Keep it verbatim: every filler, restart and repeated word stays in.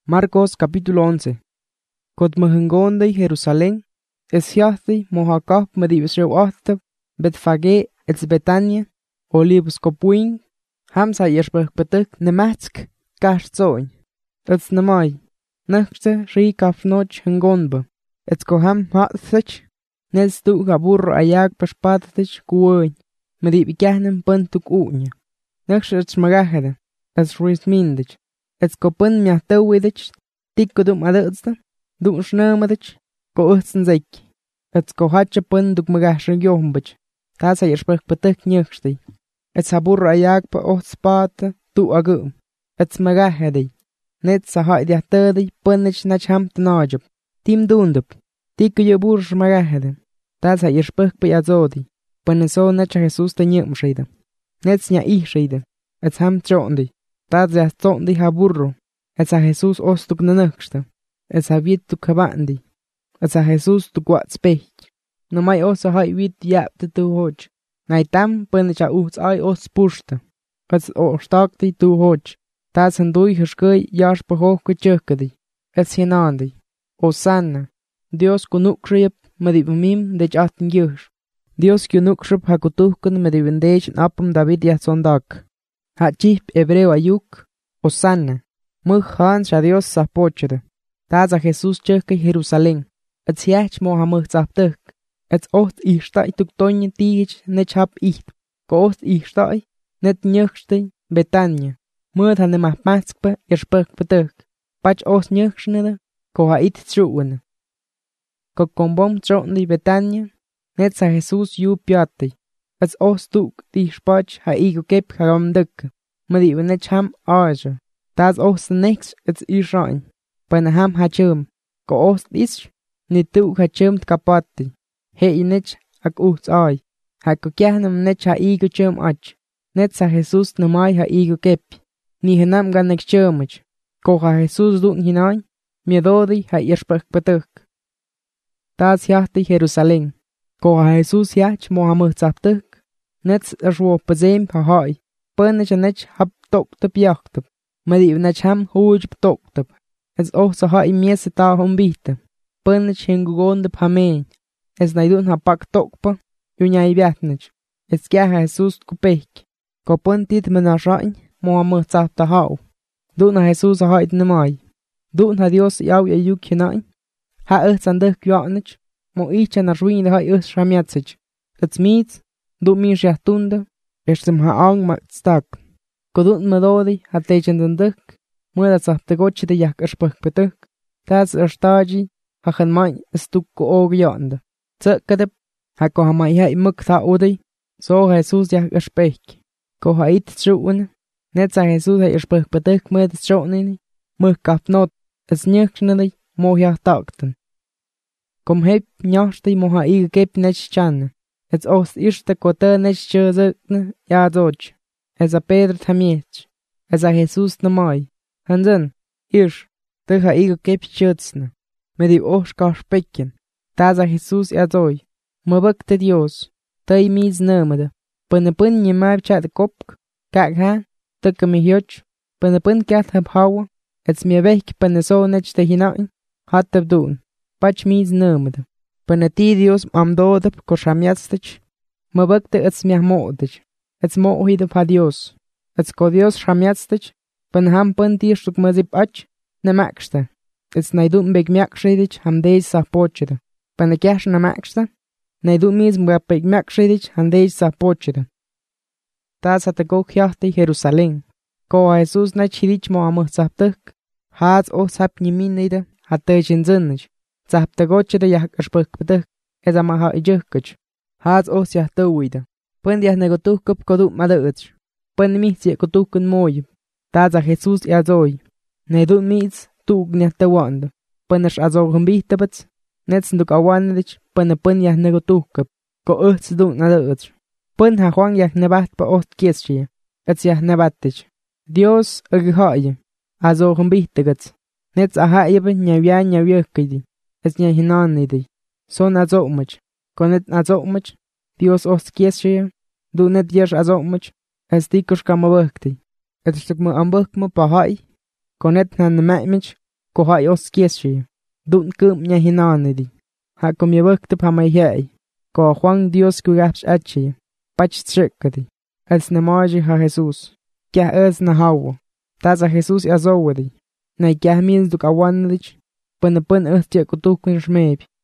Marcos capítulo once. Cod mahangondai Jerusalén, es hiahti mohakap medibisrew ahtab, Betfage ets Betania, Olivos copuing, hamsa yerspech betuk nematsk, kachtzoin. Ets namai, nachte ri kafnoch hangonba, ets koham hatsach, nes tu gaburro ayag paspatatich kuoin, medibikahnem puntuk unya. Nachte ets magahada, ets ruismindich. Ets kopun miahtawidich, tikko dum adutsta, dum schnamadich, ko utsen zeik. Ets ko hatcha pun duk magashring yombich, tasa yerspech betuk nyuchsti. Ets habur ayag pa ohtspata, tu agum. Ets magahadi, net sa hai diahtadi, punich nach hamt najab. Tim dundup, tikko yobur schmagahadi, tasa yerspech pa yazodi, paneso nacha Jesus te nyumshida. Nets nya ihshida, ets ham chondi. Tadze a zondi ha burro, ets a Jesus ostuk nanaksta, ets a viet tuk habandi, ets a Jesus tuk wats pech. No mai osa hai viet yapte tu hoch, nai tam punich a uts ai os pushta, ets o stakti tu hoch, tadze handui hashkui yash pahoch kuchukadi, ets hinandi, Osanna, Dios kunukriep medibumim dech atin yush, Dios kunukriep hakutukun medibendech apum David yatsondak. Hachip hebreo ayuk, Osanna, mug hans a Dios sapochede. Taza Jesus chukke Jerusalén, ets hiach mohamug zaptuk, ets ocht ihstai tuk tonje tigich nech hap icht, ko ocht ihstai, net nyuchste Betania, mud han de mahmatskpe erspuk betuk, pach ocht nyuchnede, ko ha it tsuene. Ko kombom tsondi Betania, net sa Jesus yu piati. Ets ostuk die spach ha igo kep haram duk, maar die net ham aja. Das os niks ets israin. Pana ham ha chum, ko ost is, nit tu ha chum kapatti. He nich ak uts ai. Ha ko kyahnam net ha igo chum ach. Net sa Jesus na mai ha igo kep. Ni hanam gan nek chumach. Ko ha Jesus dun hinein, mir dodi ha irspach betuk. Das jahti Jerusalén. Ko ha Jesus yach mohamud zaptuk. Nets er wo pazem ha hai, punich a nech hab toktep jachtep, maar die nech ham hooj toktep. Es och sa hai miese ta hom bite, punich hingogondep ha meen, es naidun ha pak tokpa, junyai viatnich, es kya ha Jesus kupek, ko puntit mena rain, mo ha muhtsap ta hau. Dun ha Jesus ha hait nemai, dun ha Dios yau ya yuk hinain, ha uts an duk yatnich, mo ich an a ruin ha us ramiatsich, it's meets, du mir jahtunda, estem ha ang matstak. Kodut medodi ha techen den duk, muda sa te gochi de yak erspuk betuk, tas erstaji ha gen mai stuk ko og yanda. Tsukadep ha ko ha mai ha imuk tha odi, so Jesus yak erspek. Ko ha it tsuun, net sa Jesus ha erspuk betuk muda tsuunini, muk kap not, es nyukshnedi mo ja takten. Kom hep nyashti mo ha ige kep nech channe. Ets os irste kote nech chuzukne ya zoch. Es a Pedro tamiech. Es a Jesus namai. Hansen, irsch, te ha igo kep chutzne. Me di os karspekken. Tas a Jesus ya zoi. Me bukte Dios. Te mis nemede. Pene pun nye maib chat kopk. Kak ha, tukke me hioch. Pene pun kat heb hawa. Ets me wek pene so nech te hinain. Hat heb doen. Pach mis nemede. Pene ti Dios am dodep ko shamiatstich, me bukte ets miah moodich, ets moohidep ha Dios, ets ko Dios shamiatstich, pene ham pun tirstuk mazip ach, ne makste, ets naidun beg miakshidich ham dej sa pochide, pene kyash na makste, naidun mis mbea beg miakshidich ham dej sa pochide. Tas hat go kjahti Jerusalén, ko a Jesus na chidich mo amuh zaptuk, haaz o sap nyiminide, hat tejin zinnich. Zap te goche de yak erspuk betuk, es a maha ijukkuch. Haaz os yah tuwida. Pun diah negotukup koduk maduch. Pun mis ye kotukun moyib. Taz a Jesus ya zoi. Nedun mis tuk niah te wanda. Pun esh azogum bitabats. Nets nduk awanadich, pun pun yah negotukup. Ko uts duk naduch. Pun ha Juan yah nebat pa ocht kiesje. Ets yah nebatich. Dios aghaye. Azogum bitabats. Nets a haebe nyavya nyavyukidi. Es nya hinanidi. Son azomach. Konet azomach. Dios os kiesje. Du net yesh azomach. Es dikush kamabukti. Et stuk mo ambuk mo pahai. Konet nan maimich. ko hay os kieshe, dun kum nya hinanedi, ha kom ye vöktep ha may hay, ko Juan Dios kugaps ache, pach tshekadi, als nemaji ha Jesus, kya els na hawo, taza Jesus azowedi, na kya mins duk awanadich, pun pun earth kutukun shmebi.